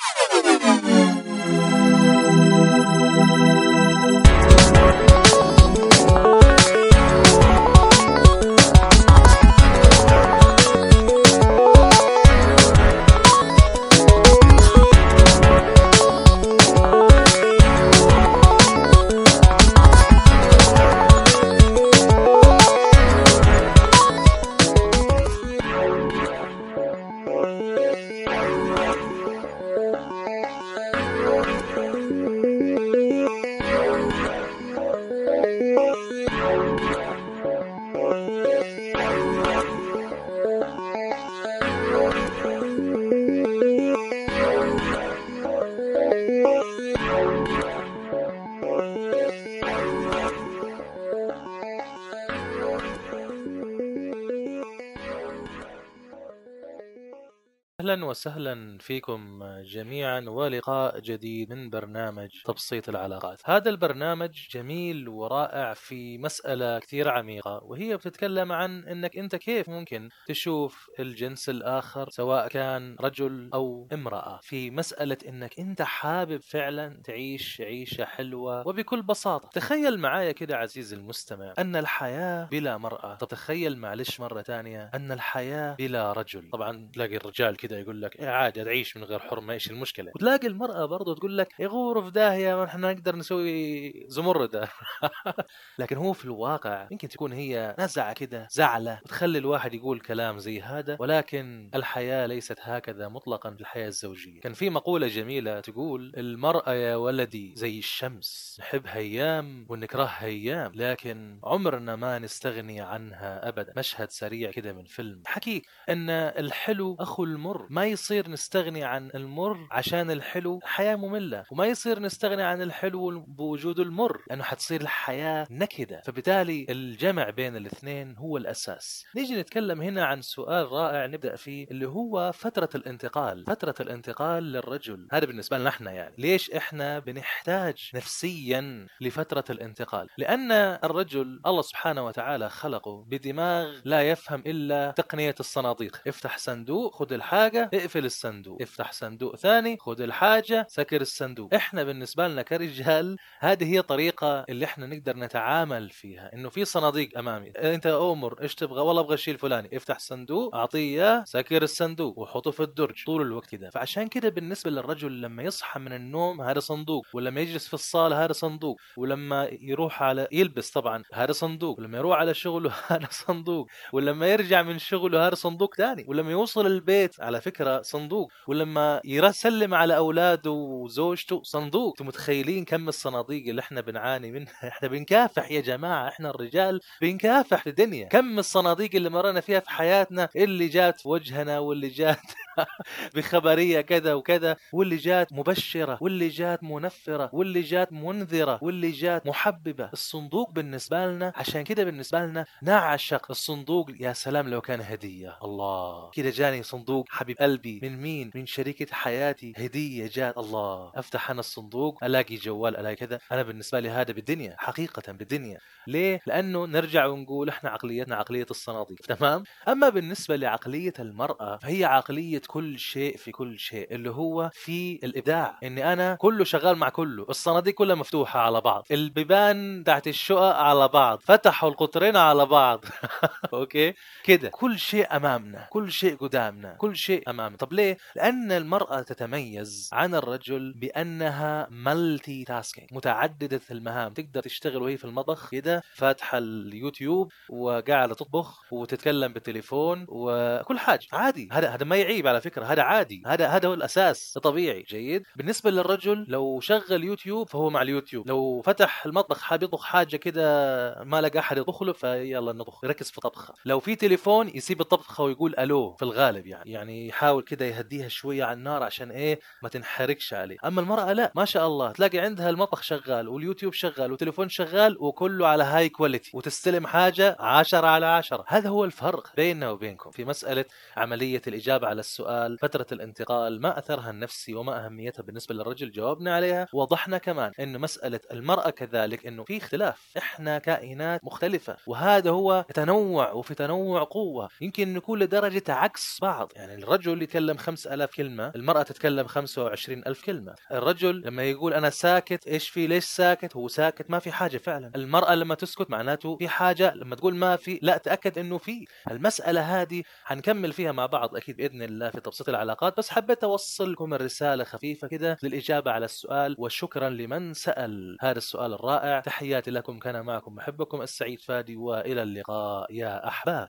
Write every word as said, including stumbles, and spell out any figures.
أهلا وسهلا فيكم جميعا ولقاء جديد من برنامج تبسيط العلاقات. هذا البرنامج جميل ورائع في مسألة كثير عميقة، وهي بتتكلم عن أنك أنت كيف ممكن تشوف الجنس الآخر سواء كان رجل أو امرأة، في مسألة أنك أنت حابب فعلا تعيش عيشة حلوة. وبكل بساطة تخيل معايا كده عزيزي المستمع أن الحياة بلا مرأة. طب تخيل معلش مرة تانية أن الحياة بلا رجل. طبعا تلاقي الرجال كده يقول لك إيه عادي تعيش من غير حرمة، ايش المشكلة؟ وتلاقي المرأة برضو تقول لك يغور في داهية ما احنا نقدر نسوي زمردة. لكن هو في الواقع يمكن تكون هي نزعة كده، زعلة وتخلي الواحد يقول كلام زي هذا. ولكن الحياة ليست هكذا مطلقا في الحياة الزوجية. كان في مقولة جميلة تقول المرأة يا ولدي زي الشمس، نحبها أيام ونكرهها أيام، لكن عمرنا ما نستغني عنها أبدا. مشهد سريع كده من فيلم حكيك أن الحلو أخو المر، ما يصير نستغني عن المر عشان الحلو. الحياة مملة، وما يصير نستغني عن الحلو بوجود المر لأنه حتصير الحياة نكدة. فبالتالي الجمع بين الاثنين هو الأساس. نيجي نتكلم هنا عن سؤال رائع نبدأ فيه، اللي هو فترة الانتقال. فترة الانتقال للرجل، هذا بالنسبة لنا احنا يعني ليش احنا بنحتاج نفسيا لفترة الانتقال؟ لأن الرجل الله سبحانه وتعالى خلقه بدماغ لا يفهم إلا تقنية الصناديق. افتح صندوق خذ الحاجة، اقفل الصندوق، افتح صندوق ثاني خذ الحاجة، سكر الصندوق. احنا بالنسبة لنا كرجال هذه هي طريقة اللي احنا نقدر نتعامل فيها، انه في صناديق امامي، انت امر ايش تبغى، والله ابغى الشيء الفلاني، افتح صندوق اعطيه اياه، سكر الصندوق وحطه في الدرج طول الوقت كده. فعشان كده بالنسبة للرجل لما يصحى من النوم هذا صندوق، ولما يجلس في الصالة هذا صندوق، ولما يروح على يلبس طبعا هذا صندوق، ولما يروح على شغله هذا صندوق، ولما يرجع من شغله هذا صندوق ثاني، ولما يوصل البيت على فكرة صندوق، ولما يسلم على أولاده وزوجته صندوق. انتم متخيلين كم الصناديق اللي احنا بنعاني منها؟ احنا بنكافح يا جماعة، احنا الرجال بنكافح في الدنيا. كم الصناديق اللي مرنا فيها في حياتنا، اللي جات في وجهنا واللي جات بخبرية كذا وكذا، واللي جات مبشرة واللي جات منفرة واللي جات منذرة واللي جات محببة. الصندوق بالنسبة لنا عشان كده بالنسبة لنا نعشق الصندوق. يا سلام لو كان هدية، الله كده جاني صندوق حبيب قلبي من مين؟ من شريكة حياتي، هدية جات، الله افتح انا الصندوق الاقي جوال الاقي كذا. انا بالنسبة لي هذا بالدنيا، حقيقة بالدنيا. ليه؟ لانه نرجع ونقول احنا عقليتنا عقلية الصناديق، تمام. اما بالنسبة لعقلية المرأة فهي عقلية كل شيء في كل شيء، اللي هو في الابداع، اني انا كله شغال مع كله، الصناديق كلها مفتوحة على بعض، البيبان تحت الشقق على بعض، فتحوا القطرين على بعض. اوكي كده كل شيء امامنا، كل شيء قدامنا، كل شيء امامنا. طب ليه؟ لان المرأة تتميز عن الرجل بانها مالتي تاسكينج، متعددة المهام. تقدر تشتغل وهي في المطبخ كده فاتحة اليوتيوب وقاعدة تطبخ وتتكلم بالتليفون وكل حاجة عادي. هذا هذا ما يعيب على فكرة، هذا عادي، هذا هذا هو الاساس، طبيعي جيد. بالنسبة للرجل لو شغل يوتيوب فهو مع اليوتيوب، لو فتح المطبخ حاب يطبخ حاجة كده ما لقى احد يطبخ له فيلا نطبخ، يركز في طبخه. لو في تليفون يسيب الطبخه ويقول الو في الغالب، يعني يعني يحاول كده يهديها شويه على النار عشان ايه ما تنحرقش عليه. اما المراه لا، ما شاء الله تلاقي عندها المطبخ شغال واليوتيوب شغال والتليفون شغال وكله على هاي كواليتي، وتستلم حاجه عشرة على عشرة. هذا هو الفرق بيننا وبينكم في مساله عمليه الاجابه على السؤال السؤال فترة الانتقال ما أثرها النفسي وما أهميتها بالنسبة للرجل، جاوبنا عليها. وضحنا كمان إنه مسألة المرأة كذلك إنه في اختلاف، إحنا كائنات مختلفة، وهذا هو تنوع، وفي تنوع قوة. يمكن نكون لدرجة عكس بعض، يعني الرجل يتكلم خمس ألاف كلمة، المرأة تتكلم خمسة وعشرين ألف كلمة. الرجل لما يقول أنا ساكت، إيش في، ليش ساكت، هو ساكت ما في حاجة فعلا. المرأة لما تسكت معناته في حاجة، لما تقول ما في لا تأكد إنه في. المسألة هذه حنكمل فيها مع بعض أكيد بإذن الله في تبسيط العلاقات، بس حبيت أوصل لكم الرسالة خفيفة كده للإجابة على السؤال، وشكرا لمن سأل هذا السؤال الرائع. تحياتي لكم، كان معكم محبكم السعيد فادي، وإلى اللقاء يا أحباب.